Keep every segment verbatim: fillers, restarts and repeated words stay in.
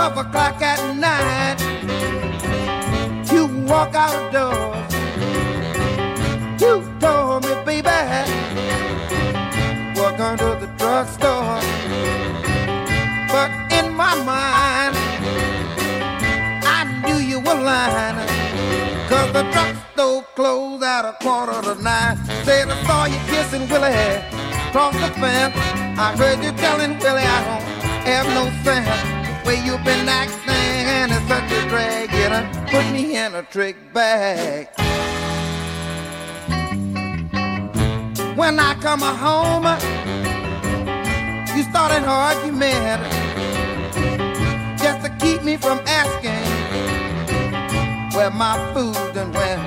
twelve o'clock at night, you walk out the door. You told me, baby, we're going to the drugstore. But in my mind, I knew you were lying, 'cause the drugstore closed at a quarter to nine. Said I saw you kissing Willie across the fence. I heard you telling Willie I don't have no sense. The way you've been acting, and it's such a drag, you done put me in a trick bag. When I come home, you start an argument just to keep me from asking where my food done went.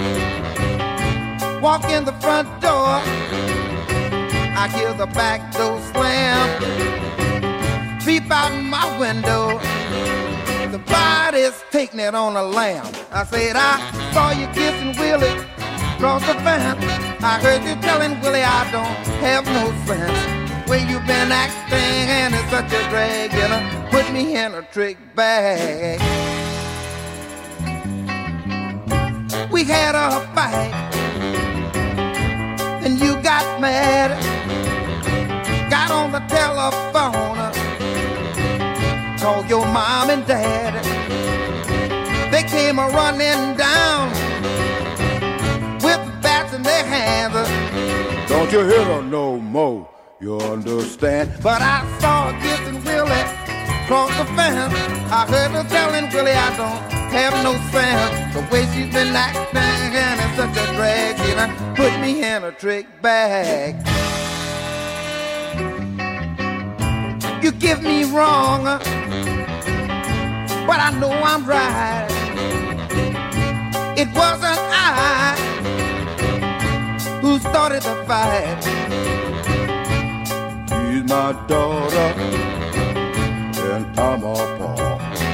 Walk in the front door, I hear the back door slam. Peep out my window, the body's taking it on a lamb. I said, I saw you kissing Willie across the fence. I heard you telling Willie I don't have no sense. Way you been acting, and it's such a drag, you know, put me in a trick bag. We had a fight, and you got mad, got on the telephone, called your mom and dad. They came a running down with bats in their hands. Don't you hit her no more, you understand? But I saw her kissing Willie across the fence. I heard her telling Willie I don't have no sense. The way she's been acting, and it's such a drag, you know, put me in a trick bag. You give me wrong, but I know I'm right. It wasn't I who started the fight. She's my daughter, and I'm a paw.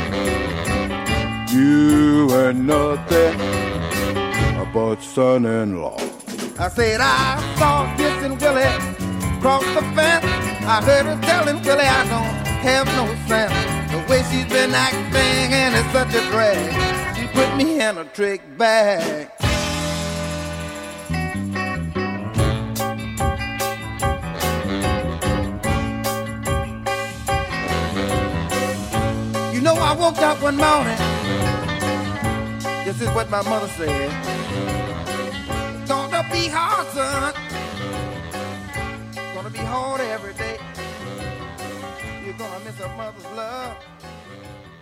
You ain't nothing but son-in-law. I said I saw kissing Willie across the fence. I heard her telling Willie I don't have no sense. The way she's been acting, and it's such a drag, she put me in a trick bag. You know, I woke up one morning, this is what my mother said. It's gonna be hard, son. It's gonna be hard every day. You're gonna miss a mother's love.